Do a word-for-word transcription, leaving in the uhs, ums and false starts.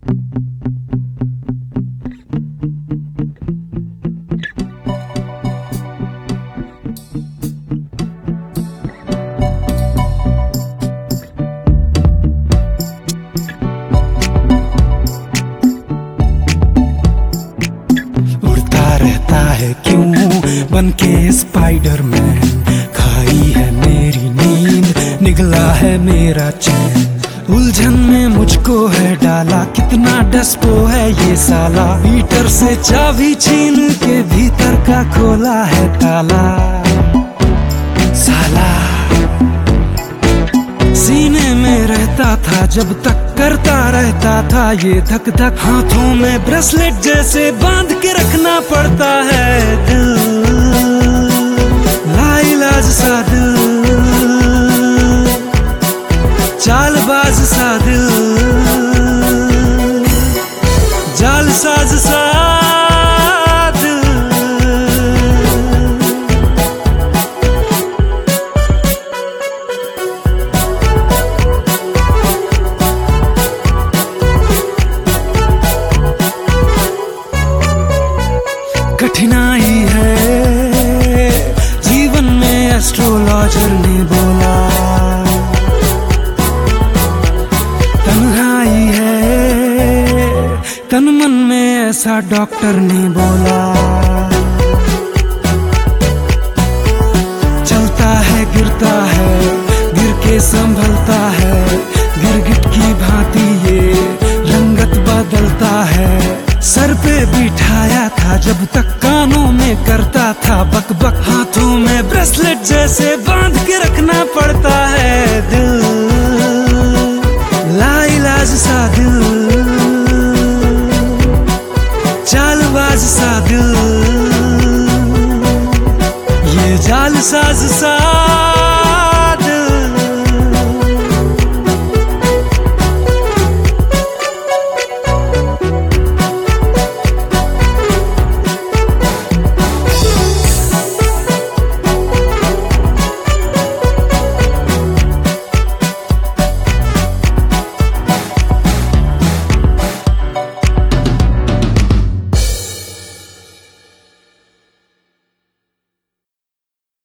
क्यों बनके स्पाइडरमैन, खाई है मेरी नींद, निगला है मेरा चैन, उलझन में मुझको है डाला, कितना डस्पो है ये साला, भीतर से चाबी छीन के भीतर का खोला है ताला साला। सीने में रहता था जब तक करता रहता था ये धक धक, हाथों में ब्रेसलेट जैसे बांध के रखना पड़ता है दिल, लाइलाज सा दिल, चालबाज सा दिल, जालसाज सा कठिनाई है जीवन में, एस्ट्रोलॉजर ने बोला, तन्हाई है तन मन में, ऐसा डॉक्टर ने बोला, चलता है गिरता है गिर के संभलता है, गिरगिट की भांति ये रंगत बदलता है, सर पे बिठाया था जब तक कानों में करता था बक बक, हाथों में ब्रेसलेट जैसे बांध के रखना पड़ता